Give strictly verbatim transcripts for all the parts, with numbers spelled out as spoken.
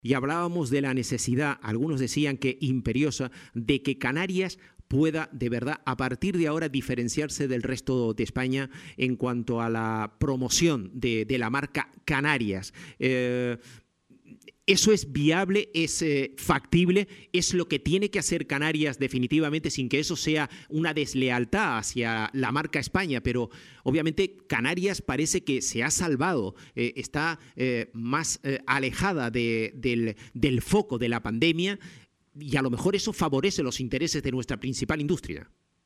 Y hablábamos de la necesidad, algunos decían que imperiosa, de que Canarias pueda de verdad a partir de ahora diferenciarse del resto de España en cuanto a la promoción de, de la marca Canarias. Eh, ¿Eso es viable, es eh, factible, es lo que tiene que hacer Canarias definitivamente sin que eso sea una deslealtad hacia la marca España? Pero obviamente Canarias parece que se ha salvado, eh, está eh, más eh, alejada de, del, del foco de la pandemia y a lo mejor eso favorece los intereses de nuestra principal industria.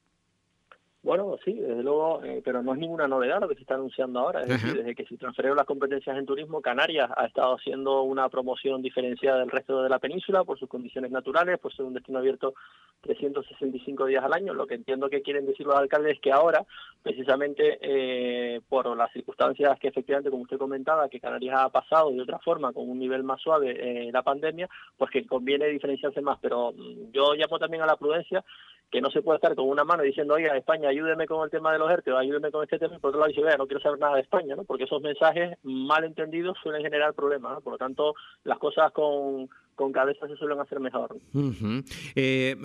Bueno, sí, desde luego, eh, pero no es ninguna novedad lo que se está anunciando ahora. Es Ajá. decir, desde que se transfirieron las competencias en turismo, Canarias ha estado haciendo una promoción diferenciada del resto de la península por sus condiciones naturales, por ser un destino abierto trescientos sesenta y cinco días al año. Lo que entiendo que quieren decir los alcaldes es que ahora, precisamente eh, por las circunstancias que efectivamente, como usted comentaba, que Canarias ha pasado de otra forma, con un nivel más suave eh, la pandemia, pues que conviene diferenciarse más. Pero mm, yo llamo también a la prudencia, que no se puede estar con una mano diciendo, oiga, España, ayúdeme con el tema de los E R T E, ayúdeme con este tema, y por otro lado dice, vea, no quiero saber nada de España, ¿no? Porque esos mensajes mal entendidos suelen generar problemas, ¿no? Por lo tanto, las cosas con, con cabeza se suelen hacer mejor. Uh-huh. eh,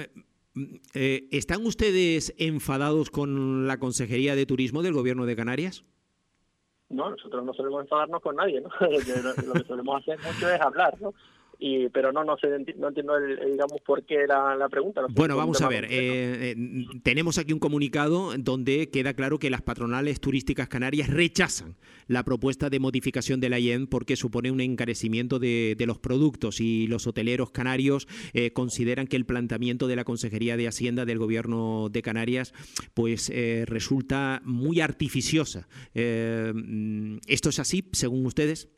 eh, ¿Están ustedes enfadados con la Consejería de Turismo del Gobierno de Canarias? No, nosotros no solemos enfadarnos con nadie, ¿no? Lo que solemos hacer mucho es hablar, ¿no? Y, pero no no sé no entiendo el, el, digamos por qué la, la pregunta. No sé, bueno, vamos a ver, eh, eh, tenemos aquí un comunicado donde queda claro que las patronales turísticas canarias rechazan la propuesta de modificación de la I E M porque supone un encarecimiento de, de los productos y los hoteleros canarios eh, consideran que el planteamiento de la Consejería de Hacienda del Gobierno de Canarias pues eh, resulta muy artificiosa. Eh, ¿Esto es así, según ustedes?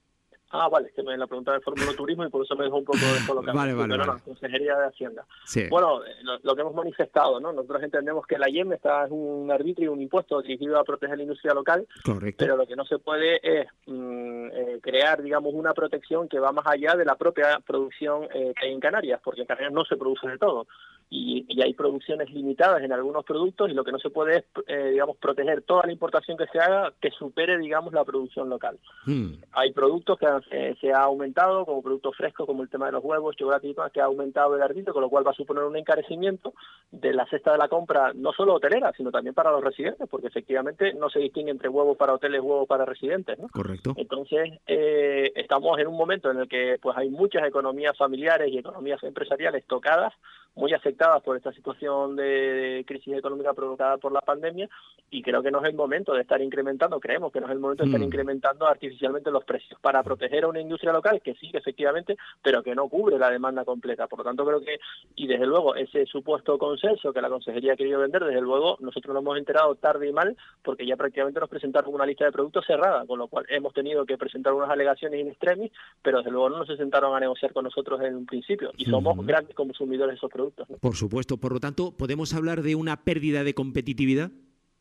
Ah, vale, es que me la preguntaba de Fórmula Turismo y por eso me dejó un poco descolocado. Vale, vale, pero vale. no, Consejería de Hacienda. Sí. Bueno, lo, lo que hemos manifestado, ¿no? Nosotros entendemos que la I E M está, es un arbitrio, un impuesto dirigido a proteger la industria local. Correcto. Pero lo que no se puede es mmm, eh, crear, digamos, una protección que va más allá de la propia producción eh, que hay en Canarias, porque en Canarias no se produce de todo. Y, y hay producciones limitadas en algunos productos y lo que no se puede es, eh, digamos, proteger toda la importación que se haga que supere, digamos, la producción local. Hmm. Hay productos que eh, se ha aumentado, como productos frescos, como el tema de los huevos, chocolate, que ha aumentado el arbitrio, con lo cual va a suponer un encarecimiento de la cesta de la compra, no solo hotelera, sino también para los residentes, porque efectivamente no se distingue entre huevos para hoteles y huevos para residentes, ¿no? Correcto. Entonces, eh, estamos en un momento en el que pues hay muchas economías familiares y economías empresariales tocadas, muy afectadas por esta situación de crisis económica provocada por la pandemia, y creo que no es el momento de estar incrementando, creemos que no es el momento de estar mm. incrementando artificialmente los precios para proteger a una industria local que sí, efectivamente, pero que no cubre la demanda completa. Por lo tanto, creo que, y desde luego, ese supuesto consenso que la Consejería ha querido vender, desde luego, nosotros lo hemos enterado tarde y mal, porque ya prácticamente nos presentaron una lista de productos cerrada, con lo cual hemos tenido que presentar unas alegaciones in extremis, pero desde luego no se sentaron a negociar con nosotros en un principio, y somos uh-huh. grandes consumidores de esos productos. ¿No? Por supuesto, por lo tanto, ¿podemos hablar de una pérdida de competitividad?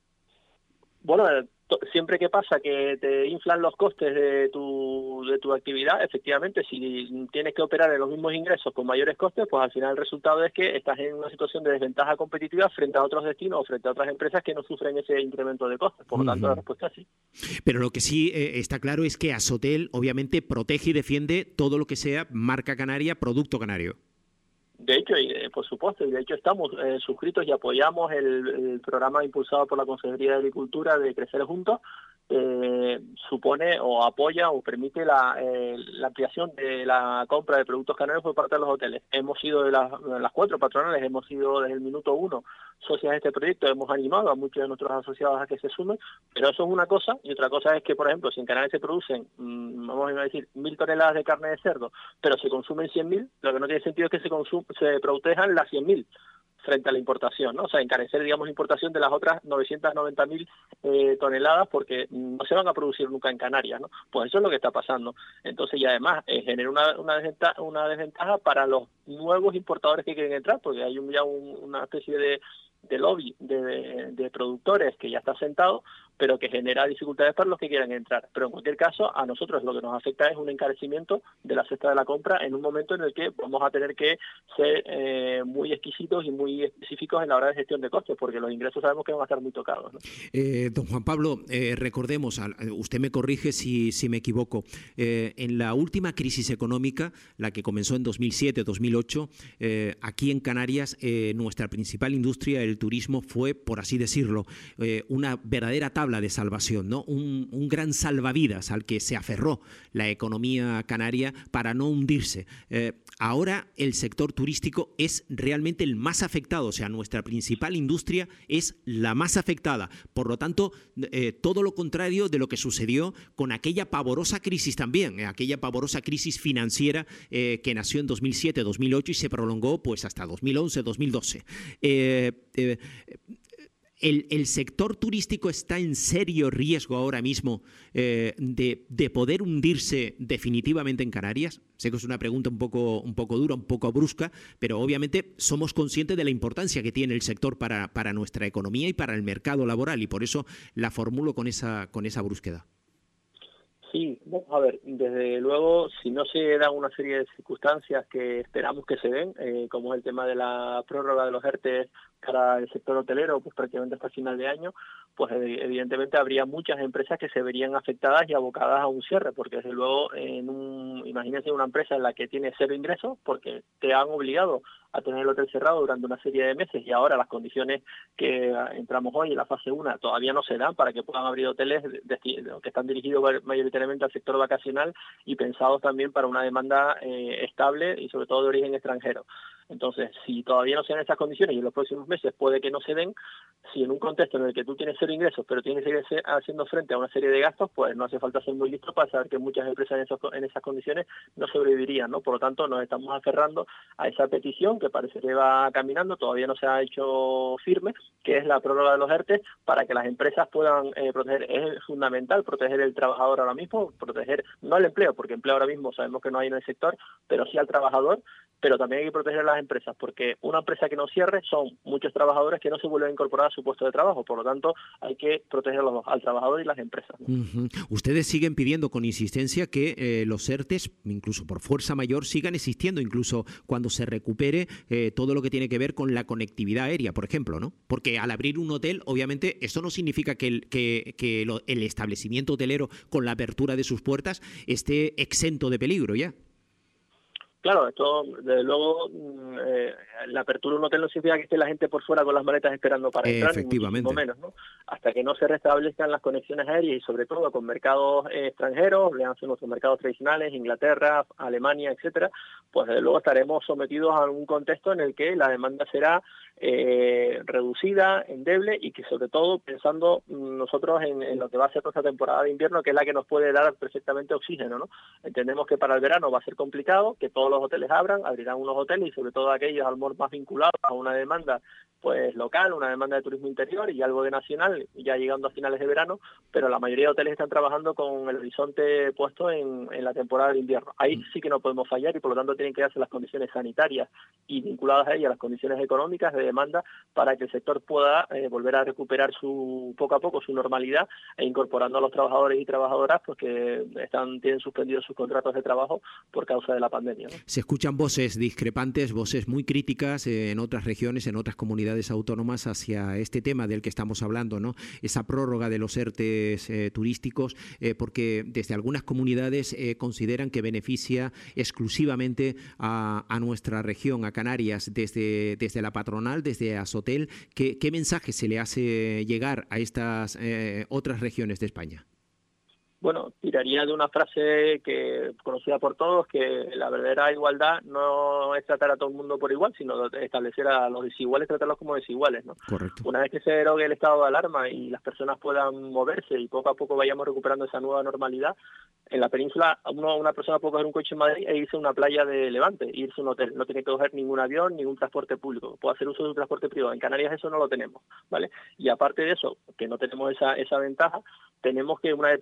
Bueno, siempre que pasa que te inflan los costes de tu, de tu actividad, efectivamente, si tienes que operar en los mismos ingresos con mayores costes, pues al final el resultado es que estás en una situación de desventaja competitiva frente a otros destinos o frente a otras empresas que no sufren ese incremento de costes. Por lo tanto, uh-huh. la respuesta es sí. Pero lo que sí eh, está claro es que Asotel obviamente protege y defiende todo lo que sea marca canaria, producto canario. De hecho, y eh, por supuesto, y de hecho estamos eh, suscritos y apoyamos el, el programa impulsado por la Consejería de Agricultura de Crecer Juntos, eh, supone o apoya o permite la, eh, la ampliación de la compra de productos canarios por parte de los hoteles. Hemos sido de las, de las cuatro patronales, hemos sido desde el minuto uno socias de este proyecto, hemos animado a muchos de nuestros asociados a que se sumen, pero eso es una cosa, y otra cosa es que, por ejemplo, si en Canarias se producen, mmm, vamos a decir, mil toneladas de carne de cerdo, pero se consumen cien mil, lo que no tiene sentido es que se, consum- se protejan las cien mil frente a la importación, ¿no? O sea, encarecer, digamos, la importación de las otras novecientas noventa mil eh, toneladas porque no se van a producir nunca en Canarias, ¿no? Pues eso es lo que está pasando. Entonces, y además, eh, genera una, una, desventaja, una desventaja para los nuevos importadores que quieren entrar, porque hay un, ya un, una especie de de lobby de, de, de productores que ya está sentado, pero que genera dificultades para los que quieran entrar. Pero en cualquier caso, a nosotros lo que nos afecta es un encarecimiento de la cesta de la compra en un momento en el que vamos a tener que ser eh, muy exquisitos y muy específicos en la hora de gestión de costes, porque los ingresos sabemos que van a estar muy tocados, ¿no? Eh, don Juan Pablo, eh, recordemos, usted me corrige si, si me equivoco, eh, en la última crisis económica, la que comenzó en dos mil siete dos mil ocho, eh, aquí en Canarias, eh, nuestra principal industria, el turismo, fue, por así decirlo, eh, una verdadera tabla de salvación, ¿no? Un, un gran salvavidas al que se aferró la economía canaria para no hundirse. Eh, ahora el sector turístico es realmente el más afectado, o sea, nuestra principal industria es la más afectada. Por lo tanto, eh, todo lo contrario de lo que sucedió con aquella pavorosa crisis también, eh, aquella pavorosa crisis financiera eh, que nació en dos mil siete dos mil ocho y se prolongó pues hasta dos mil once dos mil doce. Eh, eh, El, el sector turístico está en serio riesgo ahora mismo eh, de, de poder hundirse definitivamente en Canarias. Sé que es una pregunta un poco, un poco dura, un poco brusca, pero obviamente somos conscientes de la importancia que tiene el sector para, para nuestra economía y para el mercado laboral, y por eso la formulo con esa, con esa brusquedad. Sí, vamos a ver, desde luego, si no se dan una serie de circunstancias que esperamos que se den, eh, como es el tema de la prórroga de los ERTE para el sector hotelero, pues prácticamente hasta final de año, pues evidentemente habría muchas empresas que se verían afectadas y abocadas a un cierre, porque desde luego, en un, imagínense una empresa en la que tiene cero ingresos, porque te han obligado a tener el hotel cerrado durante una serie de meses y ahora las condiciones que entramos hoy en la fase uno todavía no se dan para que puedan abrir hoteles de, de, que están dirigidos mayoritariamente al sector vacacional y pensados también para una demanda eh, estable y sobre todo de origen extranjero. Entonces, si todavía no se dan esas condiciones y en los próximos meses puede que no se den, si en un contexto en el que tú tienes cero ingresos pero tienes que seguir haciendo frente a una serie de gastos, pues no hace falta ser muy listo para saber que muchas empresas en, esos, en esas condiciones no sobrevivirían, ¿no? Por lo tanto, nos estamos aferrando a esa petición que parece que va caminando, todavía no se ha hecho firme, que es la prórroga de los ERTE para que las empresas puedan eh, proteger. Es fundamental proteger el trabajador ahora mismo, proteger no el empleo, porque empleo ahora mismo sabemos que no hay en el sector, pero sí al trabajador, pero también hay que proteger a las empresas, porque una empresa que no cierre son muchos trabajadores que no se vuelven a incorporar a su puesto de trabajo, por lo tanto hay que proteger a los dos, al trabajador y las empresas, ¿no? Uh-huh. Ustedes siguen pidiendo con insistencia que eh, los ERTES, incluso por fuerza mayor, sigan existiendo, incluso cuando se recupere eh, todo lo que tiene que ver con la conectividad aérea, por ejemplo, ¿no? Porque al abrir un hotel, obviamente, eso no significa que el, que, que lo, el establecimiento hotelero, con la apertura de sus puertas, esté exento de peligro ya. Claro, esto, desde luego, eh, la apertura de un hotel no significa que esté la gente por fuera con las maletas esperando para entrar, Efectivamente. ni muchísimo menos, ¿no? Hasta que no se restablezcan las conexiones aéreas y sobre todo con mercados eh, extranjeros, vean nuestros mercados tradicionales, Inglaterra, Alemania, etcétera, pues desde luego estaremos sometidos a un contexto en el que la demanda será eh, reducida, endeble y que sobre todo pensando nosotros en, en lo que va a ser nuestra temporada de invierno, que es la que nos puede dar perfectamente oxígeno, ¿no? Entendemos que para el verano va a ser complicado, que todos los hoteles abran, abrirán unos hoteles y sobre todo aquellos al más vinculados a una demanda pues local, una demanda de turismo interior y algo de nacional, ya llegando a finales de verano, pero la mayoría de hoteles están trabajando con el horizonte puesto en, en la temporada de invierno. Ahí sí que no podemos fallar y por lo tanto tienen que darse las condiciones sanitarias y vinculadas a ellas las condiciones económicas de demanda para que el sector pueda eh, volver a recuperar su poco a poco su normalidad e incorporando a los trabajadores y trabajadoras pues que están tienen suspendidos sus contratos de trabajo por causa de la pandemia, ¿no? Se escuchan voces discrepantes, voces muy críticas eh, en otras regiones, en otras comunidades autónomas hacia este tema del que estamos hablando, ¿no? Esa prórroga de los ERTEs eh, turísticos, eh, porque desde algunas comunidades eh, consideran que beneficia exclusivamente a, a nuestra región, a Canarias, desde, desde la patronal, desde Asotel. ¿Qué, qué mensaje se le hace llegar a estas eh, otras regiones de España? Bueno, tiraría de una frase que conocida por todos, que la verdadera igualdad no es tratar a todo el mundo por igual, sino establecer a los desiguales, tratarlos como desiguales, ¿no? Correcto. Una vez que se derogue el estado de alarma y las personas puedan moverse y poco a poco vayamos recuperando esa nueva normalidad, en la península uno, una persona puede coger un coche en Madrid e irse a una playa de Levante, irse a un hotel, no tiene que coger ningún avión, ningún transporte público, puede hacer uso de un transporte privado. En Canarias eso no lo tenemos, ¿vale? Y aparte de eso, que no tenemos esa, esa ventaja, tenemos que una dependencia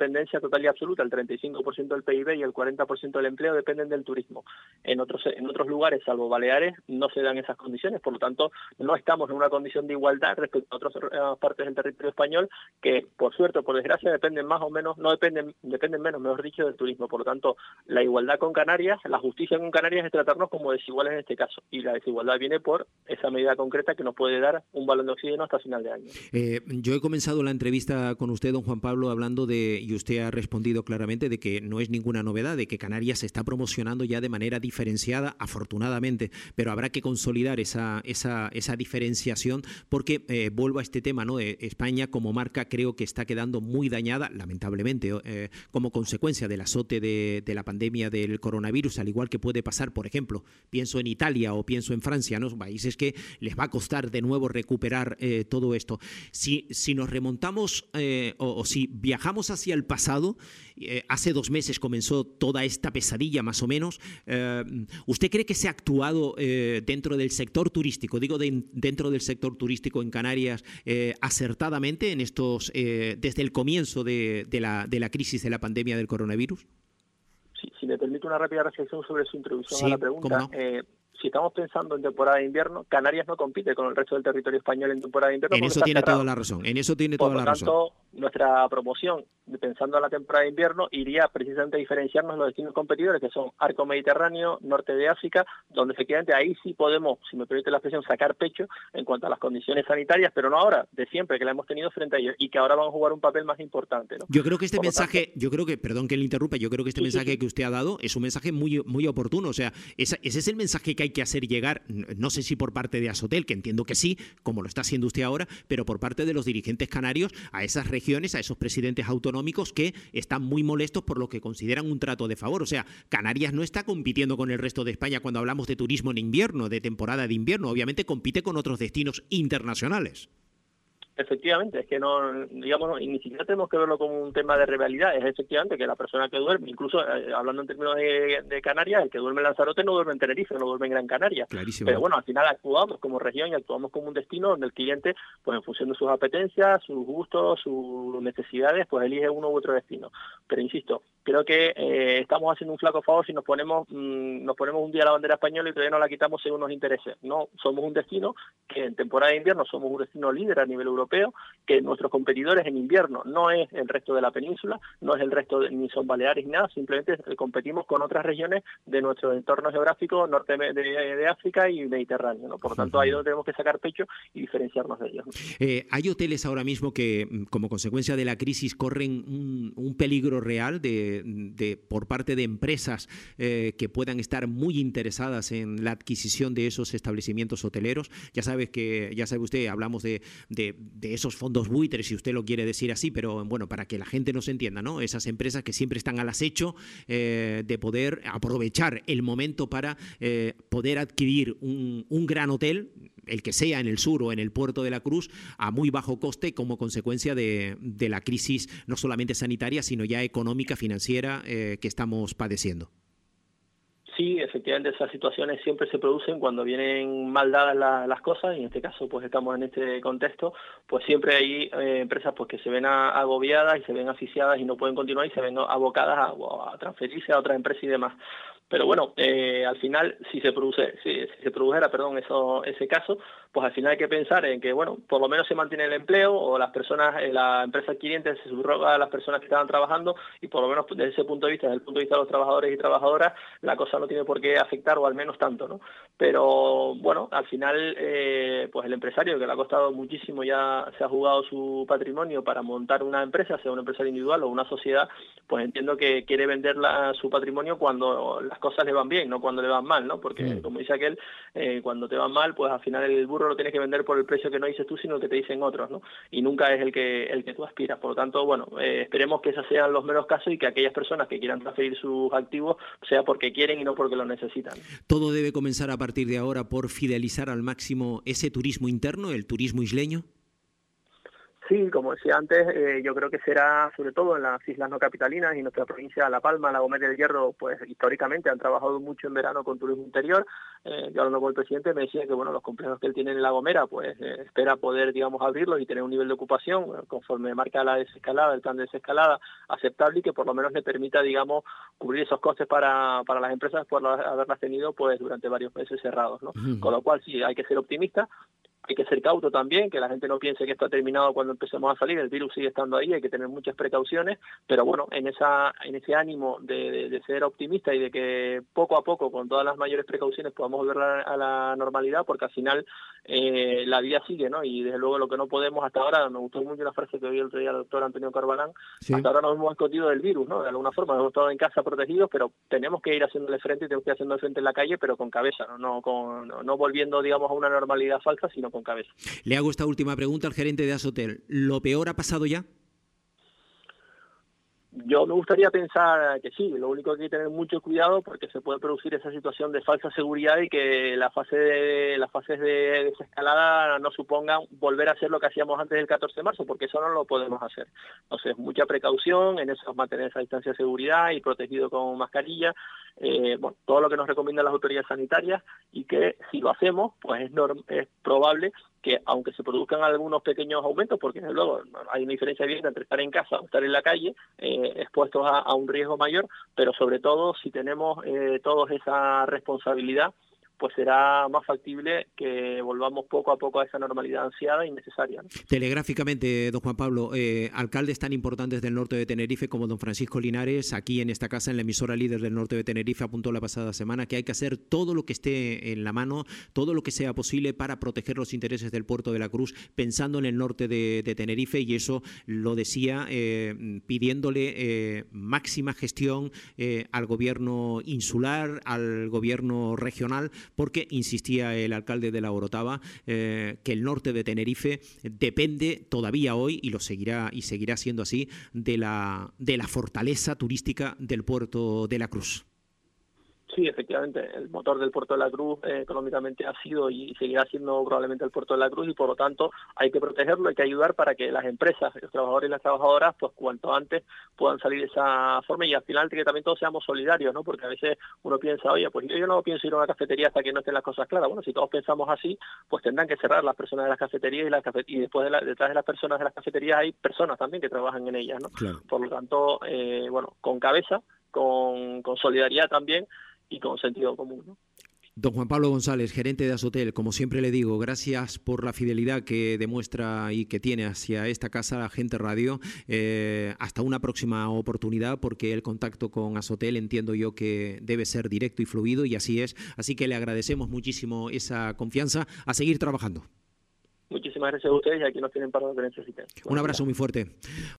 total y absoluta, el treinta y cinco por ciento del P I B y el cuarenta por ciento del empleo dependen del turismo. En otros, en otros lugares, salvo Baleares, no se dan esas condiciones, por lo tanto, no estamos en una condición de igualdad respecto a otras uh, partes del territorio español que, por suerte o por desgracia, dependen más o menos, no dependen, dependen menos, mejor dicho, del turismo. Por lo tanto, la igualdad con Canarias, la justicia con Canarias es tratarnos como desiguales en este caso, y la desigualdad viene por esa medida concreta que nos puede dar un balón de oxígeno hasta final de año. Eh, yo he comenzado la entrevista con usted, don Juan Pablo, hablando de, y usted ha respondido claramente, de que no es ninguna novedad, de que Canarias se está promocionando ya de manera diferenciada, afortunadamente, pero habrá que consolidar esa, esa, esa diferenciación porque, eh, vuelvo a este tema, ¿no? Eh, España como marca creo que está quedando muy dañada, lamentablemente, eh, como consecuencia del azote de, de la pandemia del coronavirus, al igual que puede pasar, por ejemplo, pienso en Italia o pienso en Francia, ¿no? Países que les va a costar de nuevo recuperar eh, todo esto. Si, si nos remontamos eh, o, o si viajamos hacia el pasado, eh, hace dos meses comenzó toda esta pesadilla más o menos, eh, ¿usted cree que se ha actuado eh, dentro del sector turístico, digo de, dentro del sector turístico en Canarias eh, acertadamente en estos eh, desde el comienzo de, de, la, de la crisis de la pandemia del coronavirus? Sí, si me permite una rápida reflexión sobre su introducción sí, a la pregunta. ¿cómo no? Eh, si estamos pensando en temporada de invierno, Canarias no compite con el resto del territorio español en temporada de invierno. En eso tiene toda la razón, en eso tiene toda la razón. Por lo tanto, nuestra promoción, pensando en la temporada de invierno, iría precisamente a diferenciarnos los destinos competidores, que son Arco Mediterráneo, Norte de África, donde efectivamente ahí sí podemos, si me permite la expresión, sacar pecho en cuanto a las condiciones sanitarias, pero no ahora, de siempre, que la hemos tenido frente a ellos, y que ahora van a jugar un papel más importante, ¿no? Yo creo que este Por mensaje, tanto, yo creo que, perdón que le interrumpa, yo creo que este sí, mensaje sí, sí. que usted ha dado es un mensaje muy, muy oportuno, o sea, esa, ese es el mensaje que hay que hacer llegar, no sé si por parte de Asotel, que entiendo que sí, como lo está haciendo usted ahora, pero por parte de los dirigentes canarios a esas regiones, a esos presidentes autonómicos que están muy molestos por lo que consideran un trato de favor. O sea, Canarias no está compitiendo con el resto de España cuando hablamos de turismo en invierno, de temporada de invierno, obviamente compite con otros destinos internacionales. Efectivamente, es que no, digamos, ni siquiera tenemos que verlo como un tema de rivalidad, es efectivamente que la persona que duerme, incluso eh, hablando en términos de, de Canarias, el que duerme en Lanzarote no duerme en Tenerife, no duerme en Gran Canaria. Clarísimo. Pero bueno, al final actuamos como región y actuamos como un destino donde el cliente, pues en función de sus apetencias, sus gustos, sus necesidades, pues elige uno u otro destino. Pero insisto, creo que eh, estamos haciendo un flaco favor si nos ponemos mmm, nos ponemos un día la bandera española y todavía no la quitamos según nos interese. No, somos un destino que en temporada de invierno somos un destino líder a nivel europeo, que nuestros competidores en invierno no es el resto de la península, no es el resto de, ni son Baleares ni nada, simplemente competimos con otras regiones de nuestro entorno geográfico norte de, de, de África y Mediterráneo, ¿no? Por lo tanto, ahí es donde tenemos que sacar pecho y diferenciarnos de ellos, ¿no? Eh, hay hoteles ahora mismo que, como consecuencia de la crisis, corren un, un peligro real de, de por parte de empresas eh, que puedan estar muy interesadas en la adquisición de esos establecimientos hoteleros. Ya sabes que, ya sabe usted, hablamos de, de de esos fondos buitres, si usted lo quiere decir así, pero bueno, para que la gente nos entienda, ¿no? Esas empresas que siempre están al acecho eh, de poder aprovechar el momento para eh, poder adquirir un, un gran hotel, el que sea en el sur o en el puerto de la Cruz, a muy bajo coste como consecuencia de, de la crisis no solamente sanitaria, sino ya económica, financiera eh, que estamos padeciendo. Sí, efectivamente esas situaciones siempre se producen cuando vienen mal dadas la, las cosas, y en este caso pues estamos en este contexto, pues siempre hay eh, empresas pues que se ven a, agobiadas y se ven asfixiadas y no pueden continuar y se ven abocadas a, a transferirse a otras empresas y demás. Pero bueno, eh, al final, si se produce, si, si se produjera, perdón, eso, ese caso, pues al final hay que pensar en que, bueno, por lo menos se mantiene el empleo o las personas, eh, la empresa adquiriente se subroga a las personas que estaban trabajando y por lo menos desde ese punto de vista, desde el punto de vista de los trabajadores y trabajadoras, la cosa no tiene por qué afectar o al menos tanto, ¿no? Pero bueno, al final, eh, pues el empresario que le ha costado muchísimo, ya se ha jugado su patrimonio para montar una empresa, sea una empresa individual o una sociedad, pues entiendo que quiere vender la, su patrimonio cuando las cosas le van bien, no cuando le van mal, ¿no? Porque, mm. como dice aquel, eh, cuando te van mal, pues al final el burro lo tienes que vender por el precio que no dices tú, sino el que te dicen otros, ¿no? Y nunca es el que el que tú aspiras. Por lo tanto, bueno, eh, esperemos que esos sean los menos casos y que aquellas personas que quieran transferir sus activos sea porque quieren y no porque lo necesitan. ¿Todo debe comenzar a partir de ahora por fidelizar al máximo ese turismo interno, el turismo isleño? Sí, como decía antes, eh, yo creo que será sobre todo en las islas no capitalinas y nuestra provincia de La Palma, La Gomera y El Hierro, pues históricamente han trabajado mucho en verano con turismo interior. Eh, yo hablando con el presidente me decía que bueno, los complejos que él tiene en La Gomera, pues eh, espera poder, digamos, abrirlos y tener un nivel de ocupación eh, conforme marca la desescalada, el plan de desescalada aceptable y que por lo menos le permita, digamos, cubrir esos costes para, para las empresas por haberlas tenido pues durante varios meses cerrados, ¿no? Uh-huh. Con lo cual sí, hay que ser optimista. Hay que ser cauto también, que la gente no piense que esto ha terminado cuando empecemos a salir, el virus sigue estando ahí, hay que tener muchas precauciones, pero bueno, en esa en ese ánimo de, de, de ser optimista y de que poco a poco, con todas las mayores precauciones, podamos volver a, a la normalidad, porque al final eh, la vida sigue, ¿no? Y desde luego lo que no podemos hasta ahora, me gustó mucho una frase que oí el otro día el doctor Antonio Corbalán, sí. Hasta ahora nos hemos escondido del virus, ¿no? De alguna forma, hemos estado en casa protegidos, pero tenemos que ir haciéndole frente y tenemos que ir haciendo frente en la calle, pero con cabeza, ¿no? No, con, no, no volviendo, digamos, a una normalidad falsa, sino con cabeza. Le hago esta última pregunta al gerente de Asotel. ¿Lo peor ha pasado ya? Yo me gustaría pensar que sí, lo único que hay que tener mucho cuidado porque se puede producir esa situación de falsa seguridad y que la fase de, las fases de desescalada no supongan volver a hacer lo que hacíamos antes del catorce de marzo, porque eso no lo podemos hacer. Entonces, mucha precaución en eso, mantener esa distancia de seguridad y protegido con mascarilla, eh, bueno, todo lo que nos recomiendan las autoridades sanitarias y que si lo hacemos, pues es, norm es probable que aunque se produzcan algunos pequeños aumentos, porque desde luego hay una diferencia evidente entre estar en casa o estar en la calle, eh, expuestos a, a un riesgo mayor, pero sobre todo si tenemos eh, todos esa responsabilidad, pues será más factible que volvamos poco a poco a esa normalidad ansiada y necesaria, ¿no? Telegráficamente, don Juan Pablo, eh, alcaldes tan importantes del norte de Tenerife como don Francisco Linares, aquí en esta casa, en la emisora líder del norte de Tenerife, apuntó la pasada semana que hay que hacer todo lo que esté en la mano, todo lo que sea posible para proteger los intereses del puerto de la Cruz, pensando en el norte de, de Tenerife, y eso lo decía eh, pidiéndole eh, máxima gestión eh, al gobierno insular, al gobierno regional, porque insistía el alcalde de La Orotava eh, que el norte de Tenerife depende todavía hoy, y lo seguirá y seguirá siendo así, de la, de la fortaleza turística del puerto de la Cruz. Sí, efectivamente, el motor del Puerto de la Cruz eh, económicamente ha sido y seguirá siendo probablemente el Puerto de la Cruz, y por lo tanto hay que protegerlo, hay que ayudar para que las empresas, los trabajadores y las trabajadoras, pues cuanto antes puedan salir de esa forma, y al final que también todos seamos solidarios, ¿no? Porque a veces uno piensa, oye, pues yo, yo no pienso ir a una cafetería hasta que no estén las cosas claras. Bueno, si todos pensamos así, pues tendrán que cerrar las personas de las cafeterías y, las cafe y después de la, detrás de las personas de las cafeterías hay personas también que trabajan en ellas, ¿no? Claro. Por lo tanto, eh, bueno, con cabeza, con, con solidaridad también, y con sentido común, ¿no? Don Juan Pablo González, gerente de Asotel, como siempre le digo, gracias por la fidelidad que demuestra y que tiene hacia esta casa, la Gente Radio. Eh, hasta una próxima oportunidad, porque el contacto con Asotel entiendo yo que debe ser directo y fluido, y así es. Así que le agradecemos muchísimo esa confianza. A seguir trabajando. Muchísimas gracias a ustedes, y aquí nos tienen para lo que necesiten. Un abrazo muy fuerte.